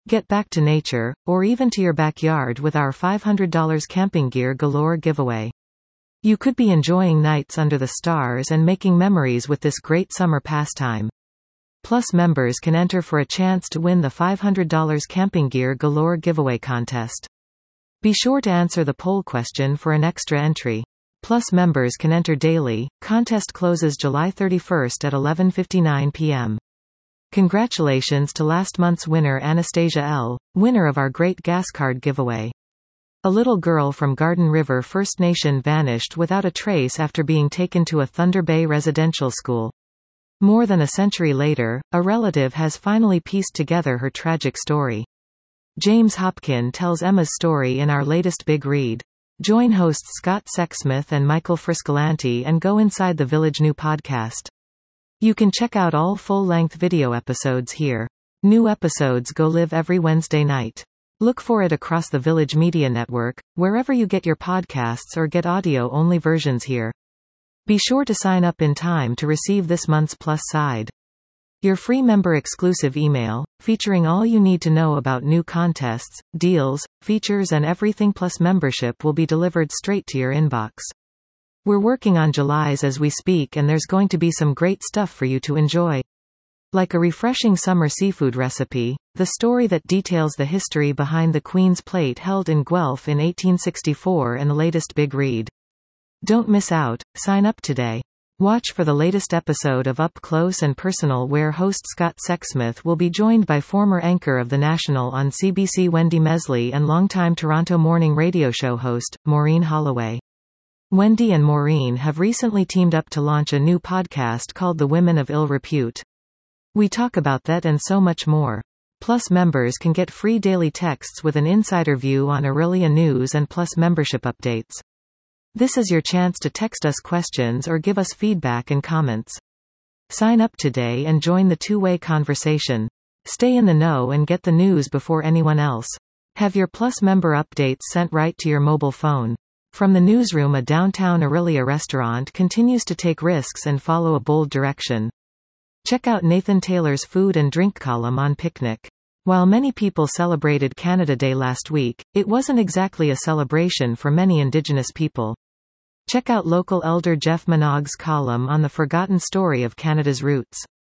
Get back to nature, or even to your backyard with our $500 Camping Gear Galore giveaway. You could be enjoying nights under the stars and making memories with this great summer pastime. Plus members can enter for a chance to win the $500 Camping Gear Galore giveaway contest. Be sure to answer the poll question for an extra entry. Plus members can enter daily. Contest closes July 31st at 11:59 p.m. Congratulations to last month's winner Anastasia L., winner of our great gas card giveaway. A little girl from Garden River First Nation vanished without a trace after being taken to a Thunder Bay residential school. More than a century later, a relative has finally pieced together her tragic story. James Hopkin tells Emma's story in our latest Big Read. Join hosts Scott Sexsmith and Michael Friscolanti and go inside the Village New podcast. You can check out all full-length video episodes here. New episodes go live every Wednesday night. Look for it across the Village Media Network, wherever you get your podcasts, or get audio-only versions here. Be sure to sign up in time to receive this month's Plus side. Your free member-exclusive email, featuring all you need to know about new contests, deals, features and everything Plus membership will be delivered straight to your inbox. We're working on July's as we speak, and there's going to be some great stuff for you to enjoy. Like a refreshing summer seafood recipe, the story that details the history behind the Queen's Plate held in Guelph in 1864, and the latest Big Read. Don't miss out, sign up today. Watch for the latest episode of Up Close and Personal, where host Scott Sexsmith will be joined by former anchor of The National on CBC Wendy Mesley and longtime Toronto morning radio show host, Maureen Holloway. Wendy and Maureen have recently teamed up to launch a new podcast called The Women of Ill Repute. We talk about that and so much more. Plus members can get free daily texts with an insider view on Aurelia news and Plus membership updates. This is your chance to text us questions or give us feedback and comments. Sign up today and join the two-way conversation. Stay in the know and get the news before anyone else. Have your Plus member updates sent right to your mobile phone. From the newsroom, a downtown Aurelia restaurant continues to take risks and follow a bold direction. Check out Nathan Taylor's food and drink column on Picnic. While many people celebrated Canada Day last week, it wasn't exactly a celebration for many Indigenous people. Check out local elder Jeff Minogue's column on the forgotten story of Canada's roots.